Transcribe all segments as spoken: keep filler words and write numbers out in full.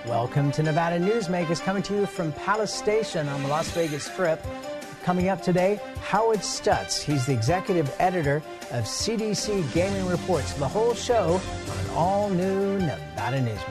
Welcome to Nevada Newsmakers, coming to you from Palace Station on the Las Vegas Strip. Coming up today, Howard Stutz. He's the executive editor of C D C Gaming Reports. The whole show on an all-new Nevada Newsmaker.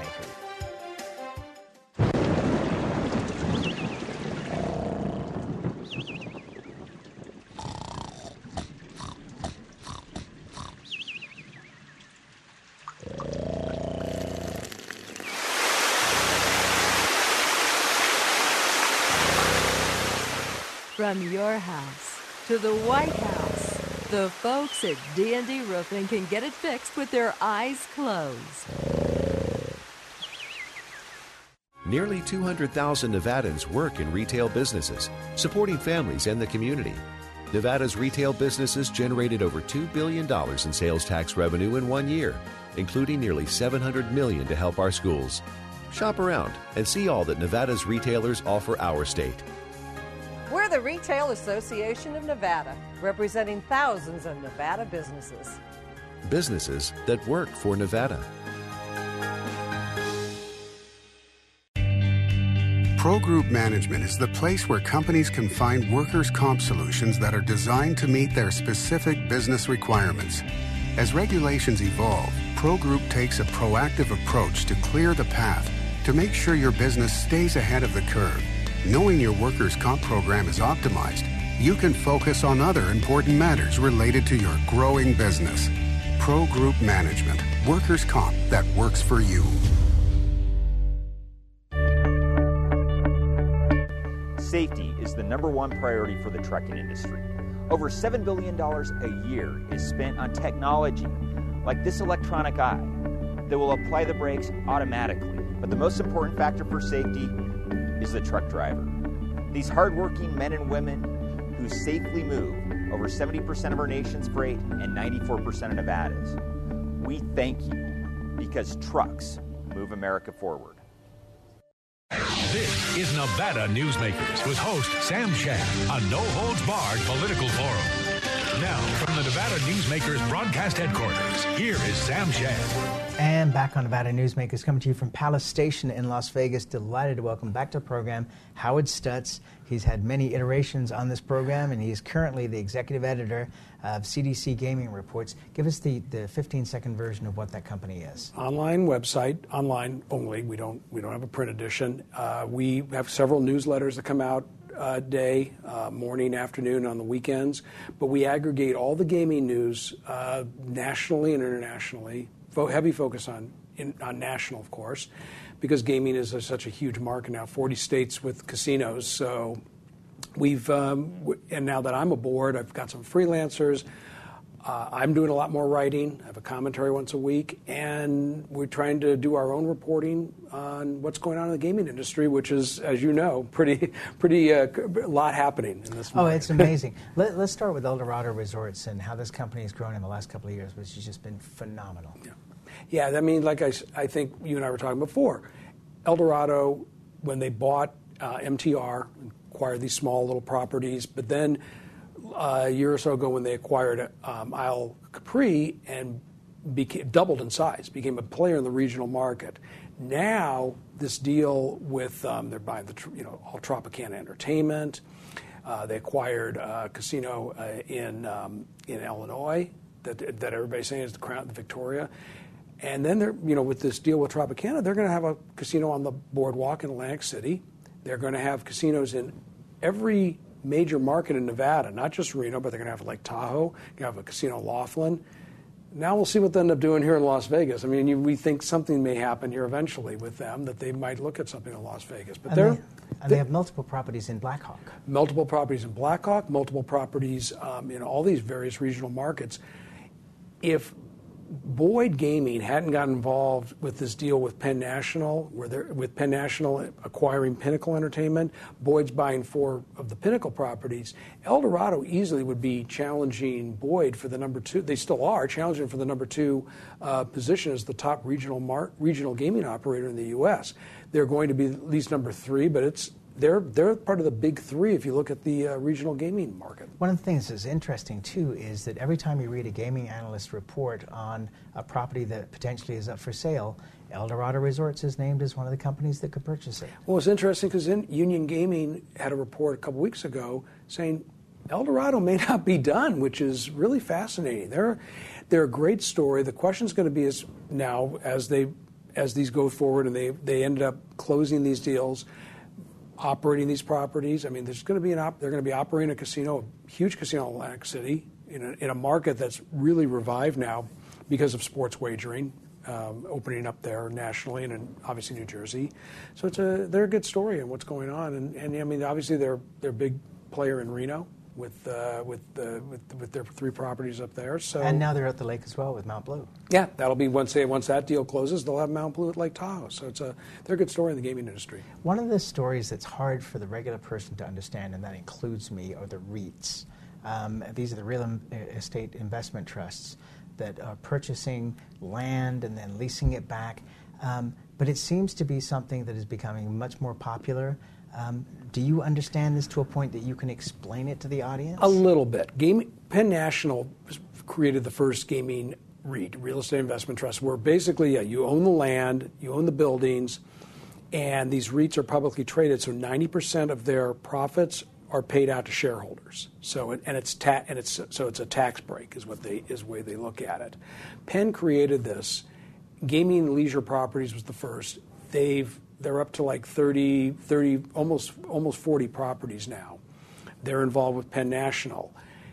From your house to the White House, the folks at D and D Roofing can get it fixed with their eyes closed. Nearly two hundred thousand Nevadans work in retail businesses, supporting families and the community. Nevada's retail businesses generated over two billion dollars in sales tax revenue in one year, including nearly seven hundred million dollars to help our schools. Shop around and see all that Nevada's retailers offer our state. We're the Retail Association of Nevada, representing thousands of Nevada businesses. Businesses that work for Nevada. Pro Group Management is the place where companies can find workers' comp solutions that are designed to meet their specific business requirements. As regulations evolve, Pro Group takes a proactive approach to clear the path to make sure your business stays ahead of the curve. Knowing your workers' comp program is optimized, you can focus on other important matters related to your growing business. Pro Group Management, workers' comp that works for you. Safety is the number one priority for the trucking industry. Over seven billion dollars a year is spent on technology, like this electronic eye, that will apply the brakes automatically. But the most important factor for safety is the truck driver. These hardworking men and women who safely move over seventy percent of our nation's freight and ninety-four percent of Nevada's. We thank you because trucks move America forward. This is Nevada Newsmakers with host Sam Shad, a no-holds-barred political forum. Now, from the Nevada Newsmakers broadcast headquarters, here is Sam Shad. And back on Nevada Newsmakers, coming to you from Palace Station in Las Vegas. Delighted to welcome back to the program Howard Stutz. He's had many iterations on this program, and he's currently the executive editor of C D C Gaming Reports. Give us the, the fifteen-second version of what that company is. Online website, online only. We don't we don't have a print edition. Uh, we have several newsletters that come out uh, day, uh, morning, afternoon, on the weekends. But we aggregate all the gaming news uh, nationally and internationally. Heavy focus on in, on national, of course, because gaming is a, such a huge market now. forty states with casinos. So we've um, w- and now that I'm aboard, I've got some freelancers. Uh, I'm doing a lot more writing. I have a commentary once a week, and we're trying to do our own reporting on what's going on in the gaming industry, which is, as you know, pretty pretty uh, a lot happening in this market. Oh, it's amazing. Let, let's start with Eldorado Resorts and how this company has grown in the last couple of years, which has just been phenomenal. Yeah. Yeah, I mean, like I, I think you and I were talking before, Eldorado, when they bought uh, M T R, acquired these small little properties, but then uh, a year or so ago when they acquired um, Isle Capri and became, doubled in size, became a player in the regional market. Now, this deal with, um, they're buying the, you know, all Tropicana Entertainment. Uh, they acquired a casino uh, in um, in Illinois that that everybody's saying is the Crown, the Victoria. And then they're, you know, with this deal with Tropicana, they're going to have a casino on the boardwalk in Atlantic City. They're going to have casinos in every major market in Nevada, not just Reno, but they're going to have Lake Tahoe. They're going to have a casino in Laughlin. Now we'll see what they end up doing here in Las Vegas. I mean, you, we think something may happen here eventually with them, that they might look at something in Las Vegas. But and they're, they, and they have multiple properties in Blackhawk. Multiple properties in Blackhawk, multiple properties um, in all these various regional markets. If Boyd Gaming hadn't got involved with this deal with Penn National, where they're with Penn National acquiring Pinnacle Entertainment, Boyd's buying four of the Pinnacle properties, Eldorado easily would be challenging Boyd for the number two. They still are challenging for the number two uh, position as the top regional mar- regional gaming operator in the U S. They're going to be at least number three, but it's they're they're part of the big three if you look at the uh, regional gaming market. One of the things that's interesting, too, is that every time you read a gaming analyst report on a property that potentially is up for sale, Eldorado Resorts is named as one of the companies that could purchase it. Well, it's interesting because Union Gaming had a report a couple weeks ago saying Eldorado may not be done, which is really fascinating. They're, they're a great story. The question's going to be is now, as they as these go forward and they, they ended up closing these deals, operating these properties. I mean, there's going to be an op- they're going to be operating a casino, a huge casino in Atlantic City, in a, in a market that's really revived now because of sports wagering, um, opening up there nationally and in obviously New Jersey. So it's a they're a good story in what's going on. And, and I mean, obviously they're they're a big player in Reno with uh, with, uh, with with their three properties up there. So and now they're at the lake as well with Mount Blue. Yeah, that'll be once they once that deal closes, they'll have Mount Blue at Lake Tahoe. So it's a they're a good story in the gaming industry. One of the stories that's hard for the regular person to understand, and that includes me, are the REITs. Um, these are the real estate investment trusts that are purchasing land and then leasing it back. Um, but it seems to be something that is becoming much more popular. Um, do you understand this to a point that you can explain it to the audience? A little bit. Game, Penn National created the first gaming REIT, Real Estate Investment Trust, where basically yeah, you own the land, you own the buildings, and these REITs are publicly traded, so ninety percent of their profits are paid out to shareholders. So and it's ta- and it's so it's a tax break is what they is the way they look at it. Penn created this. Gaming leisure properties was the first. They've they're up to like thirty, thirty, almost almost forty properties now. They're involved with Penn National.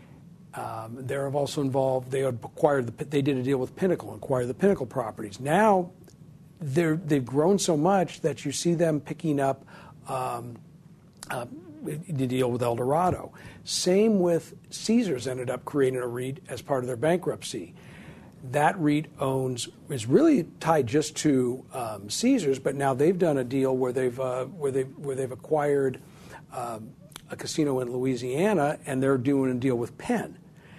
Um, they're also involved. They acquired the. They did a deal with Pinnacle, acquired the Pinnacle properties. Now, they're they've grown so much that you see them picking up um, uh, the deal with Eldorado. Same with Caesars. Ended up creating a REIT as part of their bankruptcy. That REIT owns is really tied just to um, Caesars, but now they've done a deal where they've uh, where they where they've acquired um, a casino in Louisiana, and they're doing a deal with Penn.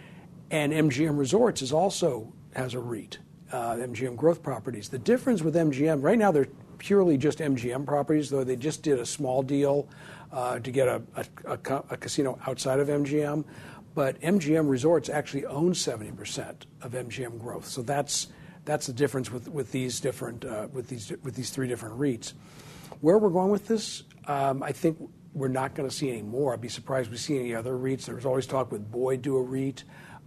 And M G M Resorts is also has a REIT, uh, M G M Growth Properties. The difference with M G M right now, they're purely just M G M properties, though they just did a small deal uh, to get a, a, a, a casino outside of M G M. But M G M Resorts actually owns seventy percent of M G M Growth, so that's that's the difference with, with these different uh, with these with these three different REITs. Where we're going with this, um, I think we're not going to see any more. I'd be surprised if we see any other REITs. There was always talk with Boyd do a REIT.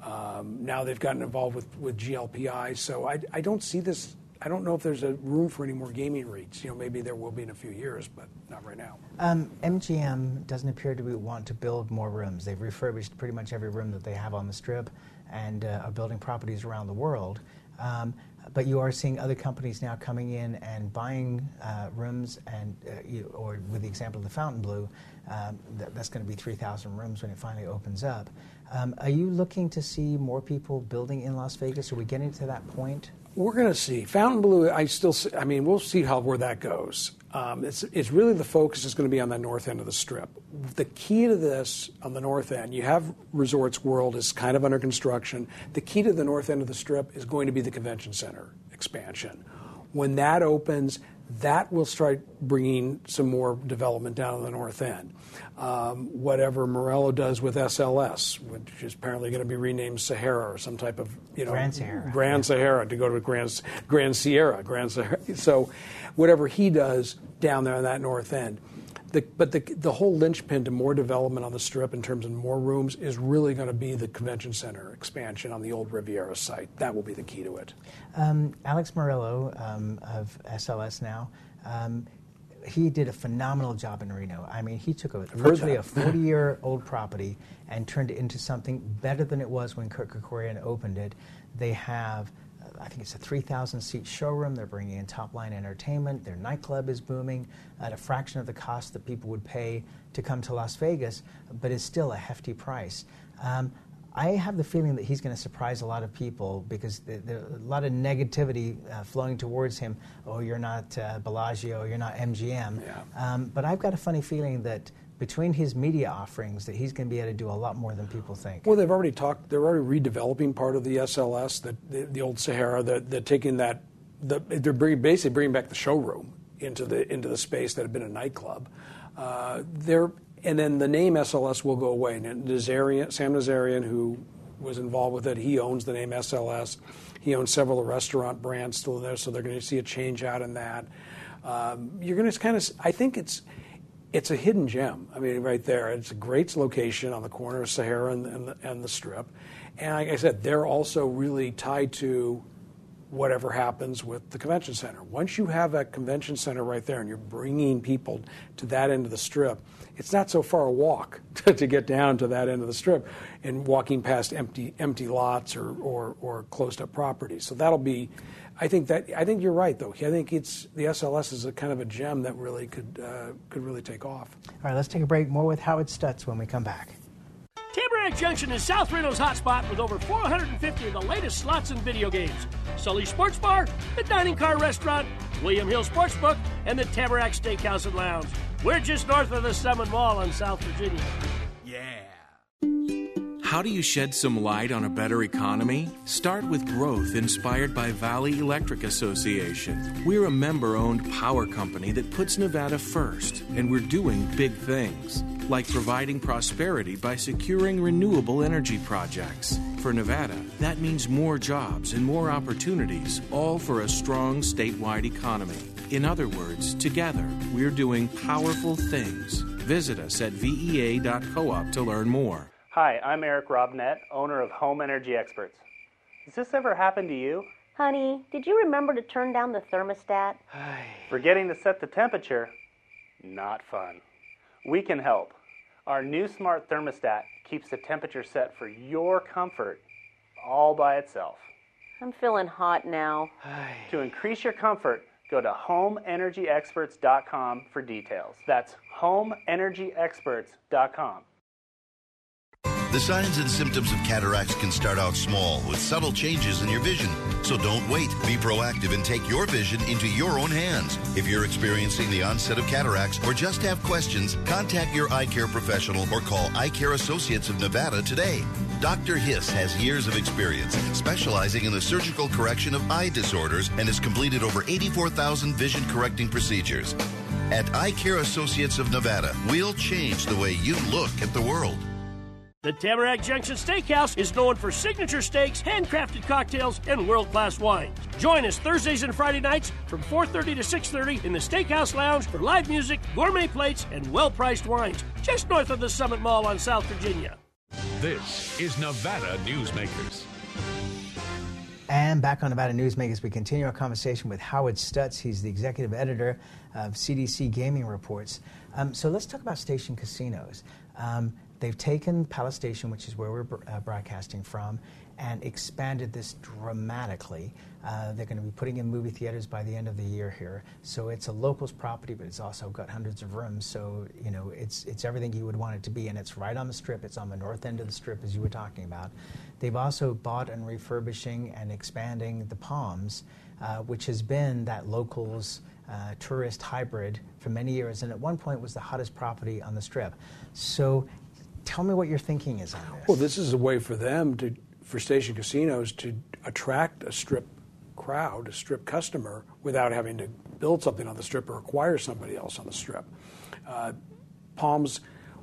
Um, now they've gotten involved with, with G L P I, so I, I don't see this. I don't know if there's a room for any more gaming REITs. You know, maybe there will be in a few years, but not right now. Um, M G M doesn't appear to be, want to build more rooms. They've refurbished pretty much every room that they have on the Strip and uh, are building properties around the world. Um, but you are seeing other companies now coming in and buying uh, rooms, and uh, you, or with the example of the Fontainebleau, um, that, that's going to be three thousand rooms when it finally opens up. Um, are you looking to see more people building in Las Vegas? Are we getting to that point? We're going to see. Fontainebleau, I still, I mean, we'll see how where that goes. Um, it's, it's really the focus is going to be on the north end of the Strip. The key to this on the north end, you have Resorts World is kind of under construction. The key to the north end of the Strip is going to be the convention center expansion. When that opens, that will start bringing some more development down on the north end. Um, whatever Morello does with S L S, which is apparently going to be renamed Sahara or some type of, you know, Grand Sahara. Grand yeah. Sahara to go to Grand, Grand Sierra, Grand Sahara. So whatever he does down there on that north end. The, but the, the whole linchpin to more development on the Strip in terms of more rooms is really going to be the convention center expansion on the old Riviera site. That will be the key to it. Um, Alex Morello um, of S L S now, um, he did a phenomenal job in Reno. I mean, he took a virtually a forty-year-old property and turned it into something better than it was when Kurt Kerkorian opened it. They have, I think it's a three thousand seat showroom. They're bringing in top-line entertainment. Their nightclub is booming at a fraction of the cost that people would pay to come to Las Vegas, but it's still a hefty price. Um, I have the feeling that he's going to surprise a lot of people because there, there are a lot of negativity uh, flowing towards him. Oh, you're not uh, Bellagio, you're not M G M. Yeah. Um, but I've got a funny feeling that between his media offerings that he's going to be able to do a lot more than people think. Well, they've already talked, they're already redeveloping part of the S L S, the, the, the old Sahara. They're, they're taking that, the, they're bringing, basically bringing back the showroom into the into the space that had been a nightclub. Uh, they're, and then the name S L S will go away. And Nazarian, Sam Nazarian, who was involved with it, he owns the name S L S. He owns several of the restaurant brands still there, so they're going to see a change out in that. Um, you're going to kind of, I think it's it's a hidden gem. I mean, right there, it's a great location on the corner of Sahara and, and, the, and the Strip. And like I said, they're also really tied to whatever happens with the convention center. Once you have a convention center right there and you're bringing people to that end of the Strip, it's not so far a walk to, to get down to that end of the Strip and walking past empty empty lots or, or, or closed up properties. So that'll be, I think that I think you're right though. I think it's the S L S is a kind of a gem that really could uh, could really take off. All right, let's take a break. More with Howard Stutz when we come back. Tamarack Junction is South Reno's hotspot with over four hundred fifty of the latest slots and video games. Sully Sports Bar, the Dining Car Restaurant, William Hill Sportsbook, and the Tamarack Steakhouse and Lounge. We're just north of the Summit Mall in South Virginia. Yeah. How do you shed some light on a better economy? Start with growth inspired by Valley Electric Association. We're a member-owned power company that puts Nevada first, and we're doing big things, like providing prosperity by securing renewable energy projects. For Nevada, that means more jobs and more opportunities, all for a strong statewide economy. In other words, together, we're doing powerful things. Visit us at V E A dot coop to learn more. Hi, I'm Eric Robnett, owner of Home Energy Experts. Has this ever happened to you? Honey, did you remember to turn down the thermostat? Forgetting to set the temperature? Not fun. We can help. Our new smart thermostat keeps the temperature set for your comfort all by itself. I'm feeling hot now. To increase your comfort, go to home energy experts dot com for details. That's home energy experts dot com. The signs and symptoms of cataracts can start out small with subtle changes in your vision. So don't wait. Be proactive and take your vision into your own hands. If you're experiencing the onset of cataracts or just have questions, contact your eye care professional or call Eye Care Associates of Nevada today. Doctor Hiss has years of experience specializing in the surgical correction of eye disorders and has completed over eighty-four thousand vision correcting procedures. At Eye Care Associates of Nevada, we'll change the way you look at the world. The Tamarack Junction Steakhouse is known for signature steaks, handcrafted cocktails, and world-class wines. Join us Thursdays and Friday nights from four thirty to six thirty in the Steakhouse Lounge for live music, gourmet plates, and well-priced wines, just north of the Summit Mall on South Virginia. This is Nevada Newsmakers. And back on Nevada Newsmakers, we continue our conversation with Howard Stutz. He's the executive editor of C D C Gaming Reports. Um, so let's talk about station casinos. Um, They've taken Palace Station, which is where we're uh, broadcasting from, and expanded this dramatically. Uh, they're going to be putting in movie theaters by the end of the year here. So it's a locals property, but it's also got hundreds of rooms. So, you know, it's it's everything you would want it to be. And it's right on the Strip. It's on the north end of the Strip, as you were talking about. They've also bought and refurbishing and expanding the Palms, uh, which has been that locals uh, tourist hybrid for many years. And at one point was the hottest property on the Strip. So tell me what your thinking is on this. Well, this is a way for them to, for station casinos to attract a Strip crowd, a Strip customer, without having to build something on the Strip or acquire somebody else on the Strip. Uh, Palms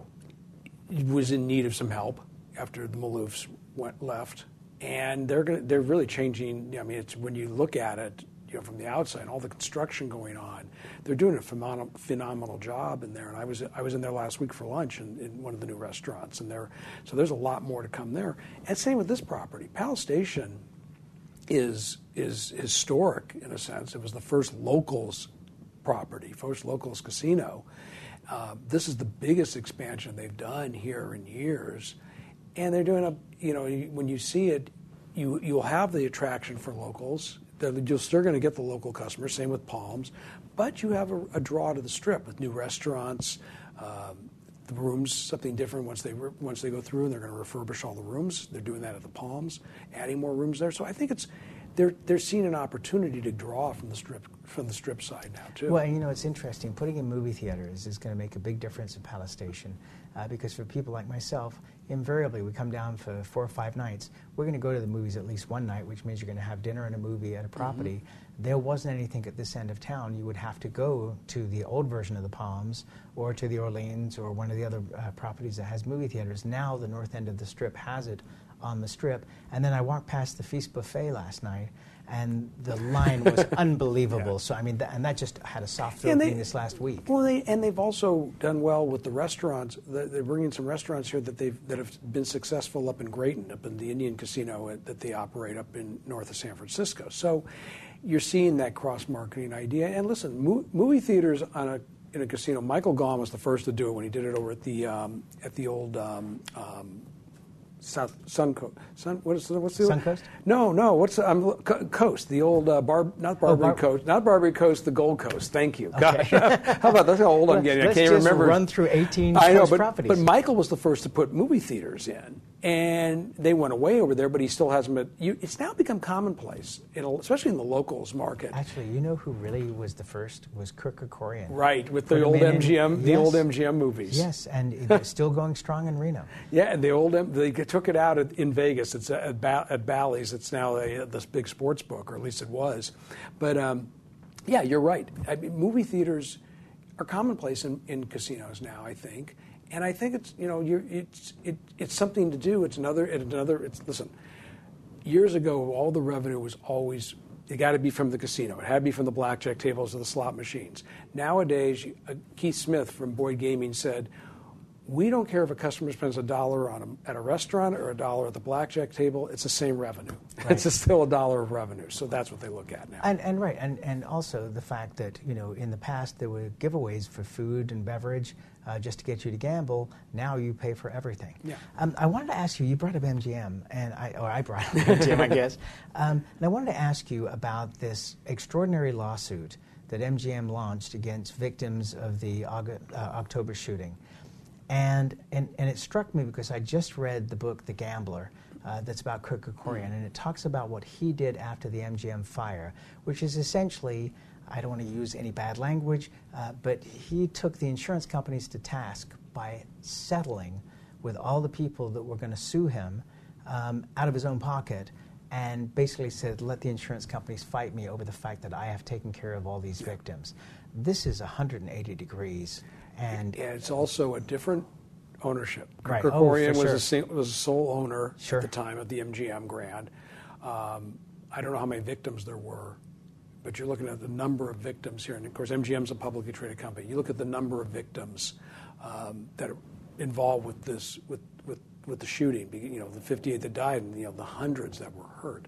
was in need of some help after the Maloofs went left, and they're gonna, they're really changing. I mean, it's when you look at it, you know, from the outside, all the construction going on, they're doing a phenomenal, phenomenal job in there. And I was I was in there last week for lunch in, in one of the new restaurants, and there, so there's a lot more to come there. And same with this property. Palace Station is is historic in a sense. It was the first locals property, first locals casino. Uh, this is the biggest expansion they've done here in years, and they're doing a you know when you see it, you you'll have the attraction for locals. You're still going to get the local customers, same with Palms, but you have a, a draw to the Strip with new restaurants, um, the rooms, something different once they re- once they go through, and they're going to refurbish all the rooms. They're doing that at the Palms, adding more rooms there. So I think it's they're they're seeing an opportunity to draw from the strip from the strip side now too. Well, you know, it's interesting. Putting in movie theaters is going to make a big difference in Palace Station, uh, because for people like myself, invariably we come down for four or five nights. We're going to go to the movies at least one night, which means you're going to have dinner and a movie at a property. Mm-hmm. There wasn't anything at this end of town. You would have to go to the old version of the Palms or to the Orleans or one of the other uh, properties that has movie theaters. Now the north end of the Strip has it on the Strip. And then I walked past the Feast Buffet last night, and the line was unbelievable. Yeah. So I mean, th- and that just had a soft opening they, this last week. Well, they, and they've also done well with the restaurants. They're bringing some restaurants here that they've that have been successful up in Grayton, up in the Indian Casino that they operate up in north of San Francisco. So you're seeing that cross-marketing idea. And listen, mo- movie theaters on a in a casino. Michael Gaughan was the first to do it when he did it over at the um, at the old. Um, um, South Suncoast. Sun, what is what's the Suncoast? No, no. What's the, um, Coast? The old uh, bar, not Barbary oh, Bar- Coast, not Barbary Coast. The Gold Coast. Thank you. Okay. Gosh, how about that's how old I'm getting? I can't just remember. Run through eighteen I know, but, properties. But Michael was the first to put movie theaters in, and they went away over there. But he still hasn't been. You, it's now become commonplace, in a, especially in the locals market. Actually, you know who really was the first was Kirk Kerkorian. Right, with the old M G M, in, the yes, old M G M movies. Yes, and it's still going strong in Reno. Yeah, and the old they took it out in Vegas. It's at, ba- at Bally's. It's now a, this big sports book, or at least it was. But um, yeah, you're right. I mean, movie theaters are commonplace in, in casinos now, I think, and I think it's you know you're, it's it, it's something to do. It's another it's another. It's listen. Years ago, all the revenue was always it got to be from the casino. It had to be from the blackjack tables or the slot machines. Nowadays, uh, Keith Smith from Boyd Gaming said, we don't care if a customer spends a dollar on a, at a restaurant or a dollar at the blackjack table. It's the same revenue. Right. It's still a dollar of revenue. So that's what they look at now. And, and right, and, and also the fact that you know in the past there were giveaways for food and beverage uh, just to get you to gamble. Now you pay for everything. Yeah. Um, I wanted to ask you. You brought up M G M, and I or I brought up M G M, I guess. Um, and I wanted to ask you about this extraordinary lawsuit that M G M launched against victims of the August, uh, October shooting. And, and and it struck me because I just read the book The Gambler uh, that's about Kirk Kerkorian, and it talks about what he did after the M G M fire, which is essentially, I don't want to use any bad language, uh, but he took the insurance companies to task by settling with all the people that were going to sue him um, out of his own pocket, and basically said, let the insurance companies fight me over the fact that I have taken care of all these victims. This is one hundred eighty degrees. And yeah, it's also a different ownership. Right. Kerkorian oh, was, sure. a sing- was a sole owner sure. at the time of the M G M Grand. Um, I don't know how many victims there were, but you're looking at the number of victims here. And of course, M G M's a publicly traded company. You look at the number of victims um, that are involved with this, with, with, with the shooting. You know, the fifty-eight that died, and you know the hundreds that were hurt.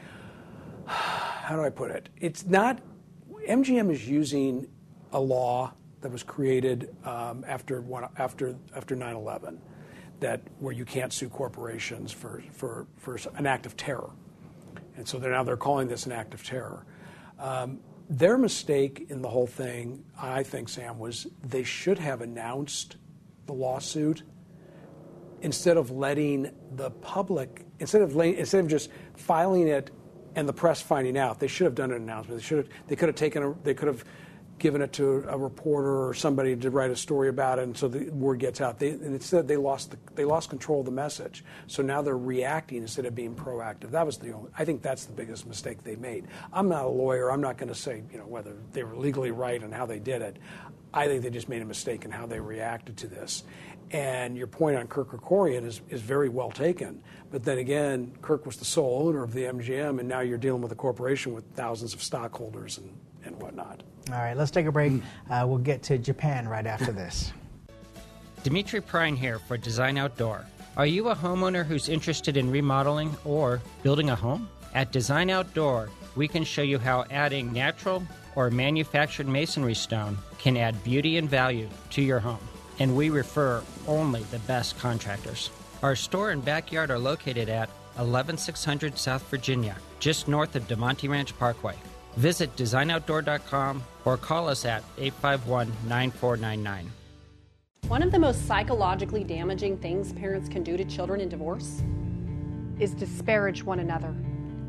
How do I put it? It's not. M G M is using a law that was created um, after one, after after nine eleven, that where you can't sue corporations for, for, for an act of terror, and so they're now they're calling this an act of terror. Um, their mistake in the whole thing, I think, Sam, was they should have announced the lawsuit instead of letting the public instead of instead of just filing it and the press finding out. They should have done an announcement. They should have. They could have taken. A, they could have. given it to a reporter or somebody to write a story about it, and so the word gets out. They, and instead, they lost the, they lost control of the message. So now they're reacting instead of being proactive. That was the only. I think that's the biggest mistake they made. I'm not a lawyer. I'm not going to say you know whether they were legally right and how they did it. I think they just made a mistake in how they reacted to this. And your point on Kirk Kerkorian is, is very well taken. But then again, Kirk was the sole owner of the M G M, and now you're dealing with a corporation with thousands of stockholders and, and whatnot. All right, let's take a break. Uh, we'll get to Japan right after this. Dimitri Prine here for Design Outdoor. Are you a homeowner who's interested in remodeling or building a home? At Design Outdoor, we can show you how adding natural or manufactured masonry stone can add beauty and value to your home. And we refer only the best contractors. Our store and backyard are located at eleven six hundred South Virginia, just north of DeMonte Ranch Parkway. Visit design outdoor dot com or call us at eight five one, nine four nine nine. One of the most psychologically damaging things parents can do to children in divorce is disparage one another.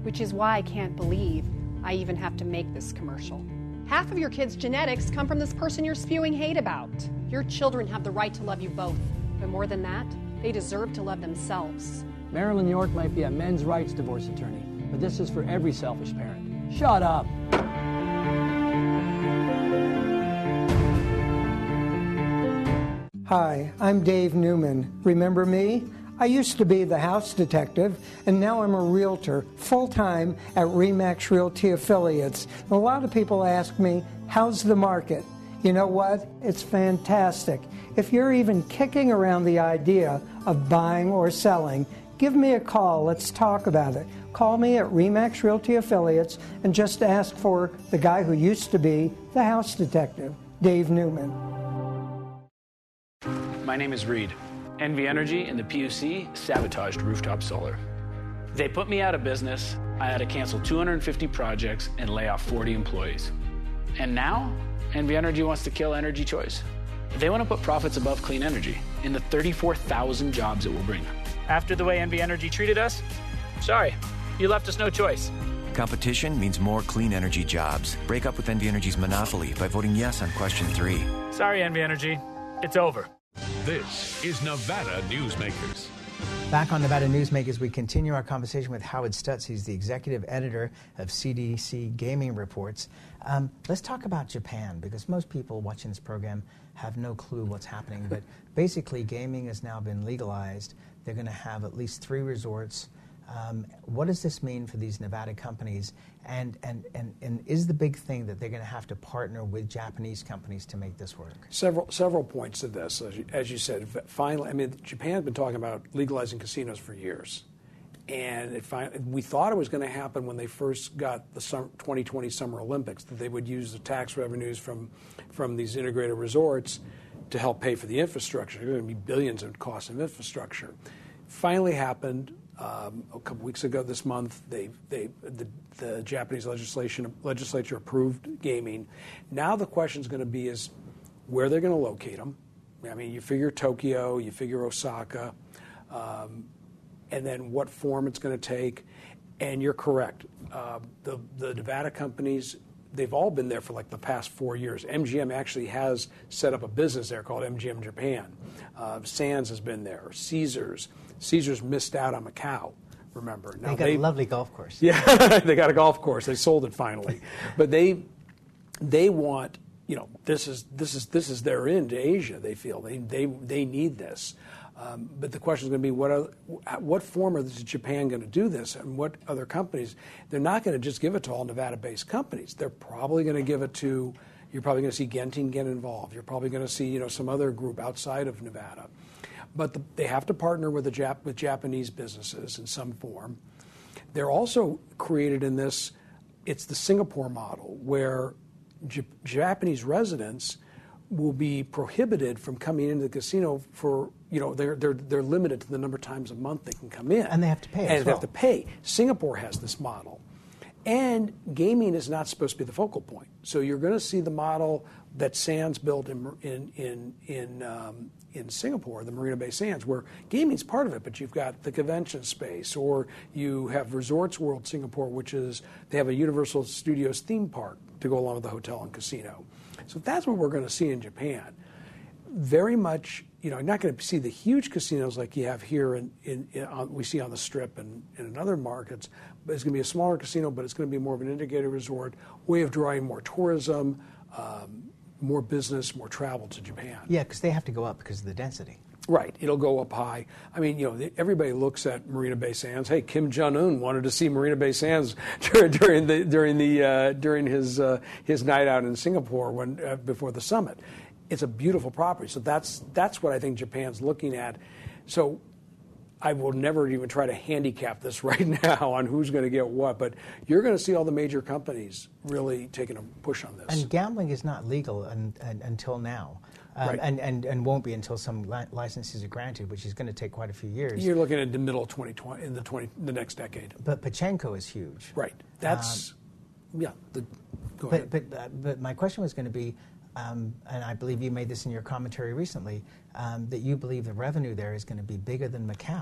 which is why I can't believe I even have to make this commercial. Half of your kids' genetics come from this person you're spewing hate about. Your children have the right to love you both, but more than that, they deserve to love themselves. Marilyn York might be a men's rights divorce attorney, but this is for every selfish parent. Shut up. Hi, I'm Dave Newman. Remember me? I used to be the house detective, and now I'm a realtor full-time at RE/MAX Realty Affiliates. A lot of people ask me, how's the market? You know what? It's fantastic. If you're even kicking around the idea of buying or selling, give me a call. Let's talk about it. Call me at RE/MAX Realty Affiliates and just ask for the guy who used to be the house detective, Dave Newman. My name is Reed. N V Energy and the P U C sabotaged rooftop solar. They put me out of business. I had to cancel two hundred fifty projects and lay off forty employees. And now, N V Energy wants to kill energy choice. They want to put profits above clean energy in the thirty-four thousand jobs it will bring. After the way N V Energy treated us, sorry, you left us no choice. Competition means more clean energy jobs. Break up with N V Energy's monopoly by voting yes on question three. Sorry, N V Energy. It's over. This is Nevada Newsmakers. Back on Nevada Newsmakers, we continue our conversation with Howard Stutz. He's the executive editor of C D C Gaming Reports. Um, let's talk about Japan, because most people watching this program have no clue what's happening. But basically, gaming has now been legalized. They're going to have at least three resorts. Um, what does this mean for these Nevada companies? And, and, and, and is the big thing that they're going to have to partner with Japanese companies to make this work? Several several points to this. As you, as you said, finally, I mean, Japan has been talking about legalizing casinos for years. And it finally, we thought it was going to happen when they first got the summer, twenty twenty Summer Olympics, that they would use the tax revenues from, from these integrated resorts to help pay for the infrastructure. There are going to be billions in cost of infrastructure. Finally happened. Um, a couple weeks ago this month, they, they, the, the Japanese legislation, legislature approved gaming. Now the question is going to be is where they're going to locate them. I mean, you figure Tokyo, you figure Osaka, um, and then what form it's going to take. And you're correct. Uh, the, the Nevada companies, they've all been there for like the past four years. M G M actually has set up a business there called M G M Japan. Uh, Sands has been there. Caesars. Caesars missed out on Macau, remember. Now they got they, a lovely golf course. Yeah, they got a golf course. They sold it finally. But they they want, you know, this is this is this is their in to Asia, they feel. They they they need this. Um, but the question is going to be, what are, what form is Japan going to do this, and what other companies? They're not going to just give it to all Nevada-based companies. They're probably going to give it to, you're probably going to see Genting get involved. You're probably going to see, you know, some other group outside of Nevada. But the, they have to partner with the Jap, with Japanese businesses in some form. They're also created in this, it's the Singapore model, where J- Japanese residents will be prohibited from coming into the casino for, you know, they're they're they're limited to the number of times a month they can come in. And they have to pay And as they well. have to pay. Singapore has this model. And gaming is not supposed to be the focal point. So you're going to see the model that Sands built in in in in, um, in Singapore, the Marina Bay Sands, where gaming's part of it, but you've got the convention space, or you have Resorts World Singapore, which is, they have a Universal Studios theme park to go along with the hotel and casino. So that's what we're going to see in Japan. Very much, you know, you're not going to see the huge casinos like you have here in, in, in on, we see on the Strip and, and in other markets, but it's going to be a smaller casino, but it's going to be more of an integrated resort, way of drawing more tourism, um, more business, more travel to Japan. Yeah, because they have to go up because of the density. Right, it'll go up high. I mean, you know, everybody looks at Marina Bay Sands. Hey, Kim Jong Un wanted to see Marina Bay Sands during, during the during the uh, during his uh, his night out in Singapore when uh, before the summit. It's a beautiful property. So that's that's what I think Japan's looking at. So I will never even try to handicap this right now on who's going to get what, but you're going to see all the major companies really taking a push on this. And gambling is not legal un, un, until now. Um, Right. and, and, and won't be until some li- licenses are granted, which is going to take quite a few years. You're looking at the middle of twenty twenty, in the twenty, the next decade. But Pachinko is huge. Right. That's, um, yeah. The, go but, ahead. But, uh, but my question was going to be, um, and I believe you made this in your commentary recently, um, that you believe the revenue there is going to be bigger than Macau.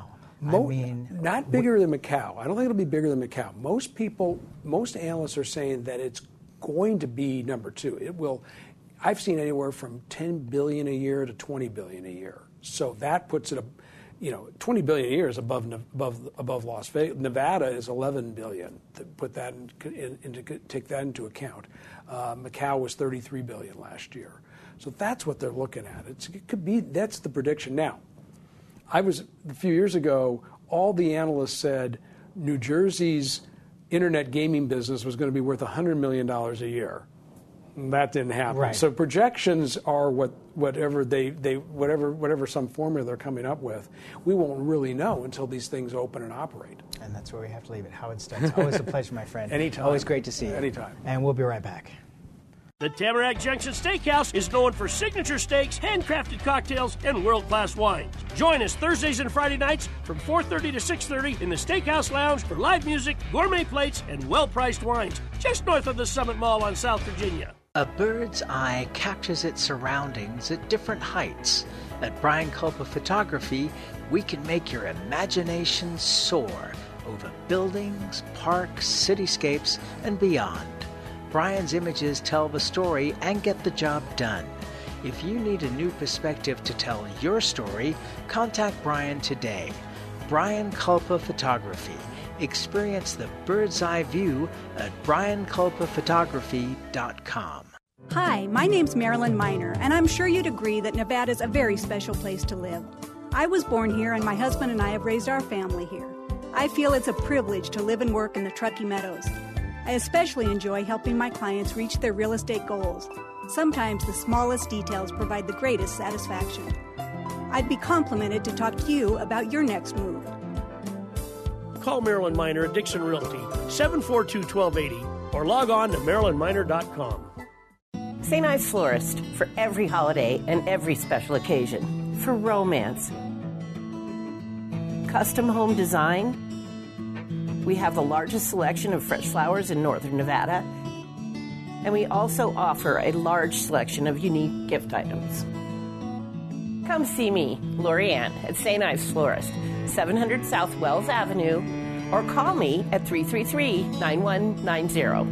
Mo- I mean, not bigger than Macau. I don't think it'll be bigger than Macau. Most people, most analysts are saying that it's going to be number two. It will. I've seen anywhere from ten billion a year to twenty billion a year. So that puts it, a, you know, twenty billion a year is above above above Las Vegas. Nevada is eleven billion. To put that in, in, into take that into account. Uh, Macau was thirty-three billion last year. So that's what they're looking at. It's, it could be. That's the prediction now. I was a few years ago. All the analysts said New Jersey's internet gaming business was going to be worth one hundred million dollars a year. That didn't happen. Right. So projections are what whatever they, they whatever whatever some formula they're coming up with. We won't really know until these things open and operate. And that's where we have to leave it. Howard Stutz, always a pleasure, my friend. Anytime. Always great to see you. Anytime. And we'll be right back. The Tamarack Junction Steakhouse is known for signature steaks, handcrafted cocktails, and world-class wines. Join us Thursdays and Friday nights from four thirty to six thirty in the Steakhouse Lounge for live music, gourmet plates, and well-priced wines, just north of the Summit Mall on South Virginia. A bird's eye captures its surroundings at different heights. At Brian Culpa Photography, we can make your imagination soar over buildings, parks, cityscapes, and beyond. Brian's images tell the story and get the job done. If you need a new perspective to tell your story, contact Brian today. Brian Culpa Photography. Experience the bird's eye view at brian culpa photography dot com. Hi, my name's Marilyn Miner, and I'm sure you'd agree that Nevada's a very special place to live. I was born here, and my husband and I have raised our family here. I feel it's a privilege to live and work in the Truckee Meadows. I especially enjoy helping my clients reach their real estate goals. Sometimes the smallest details provide the greatest satisfaction. I'd be complimented to talk to you about your next move. Call Marilyn Miner at Dixon Realty, seven four two, one two eight zero, or log on to marilyn miner dot com. Saint Ives Florist, for every holiday and every special occasion. For romance. Custom home design. We have the largest selection of fresh flowers in northern Nevada. And we also offer a large selection of unique gift items. Come see me, Lori Ann, at Saint Ives Florist, seven hundred South Wells Avenue, or call me at three three three, nine one nine zero.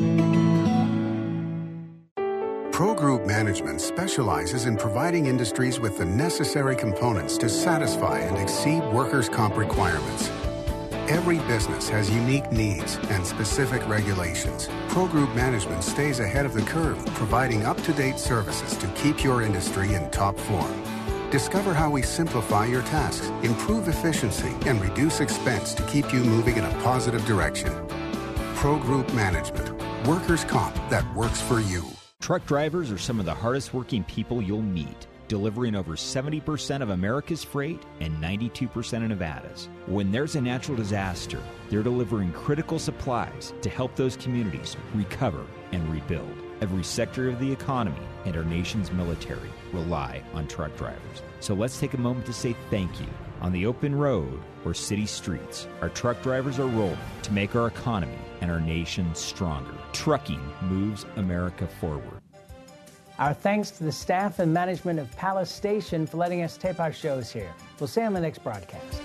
Pro Group Management specializes in providing industries with the necessary components to satisfy and exceed workers' comp requirements. Every business has unique needs and specific regulations. Pro Group Management stays ahead of the curve, providing up-to-date services to keep your industry in top form. Discover how we simplify your tasks, improve efficiency, and reduce expense to keep you moving in a positive direction. Pro Group Management. Workers' comp that works for you. Truck drivers are some of the hardest working people you'll meet, delivering over seventy percent of America's freight and ninety-two percent of Nevada's. When there's a natural disaster, they're delivering critical supplies to help those communities recover and rebuild. Every sector of the economy and our nation's military rely on truck drivers. So let's take a moment to say thank you. On the open road or city streets, our truck drivers are rolling to make our economy and our nation stronger. Trucking moves America forward. Our thanks to the staff and management of Palace Station for letting us tape our shows here. We'll see you on the next broadcast.